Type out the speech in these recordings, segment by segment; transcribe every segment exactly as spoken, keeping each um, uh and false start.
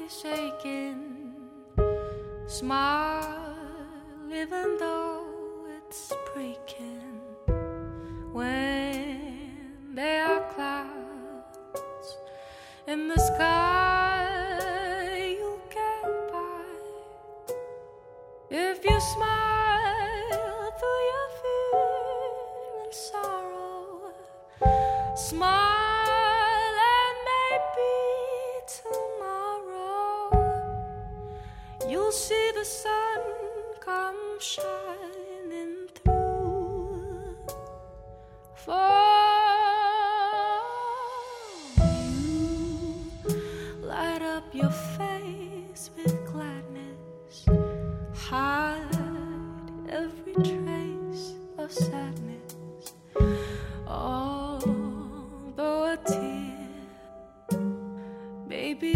shaking. Smile even though it's breaking. When there are clouds in the sky, you'll get by. If you smile through your fear and sorrow, smile and maybe tomorrow you'll see the sun come shining through for you. Light up your face with gladness, hide every trace of sadness. Although a tear may be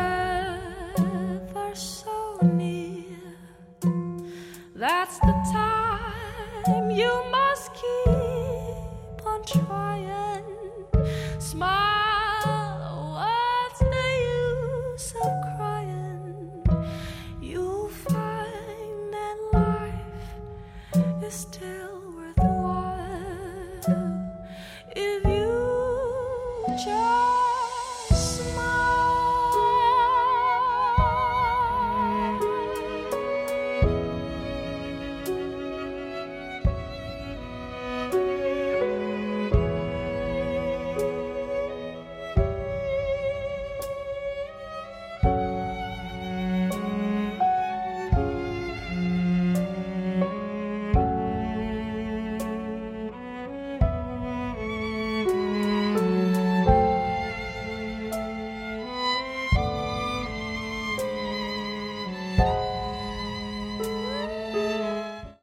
ever so near, that's the time you must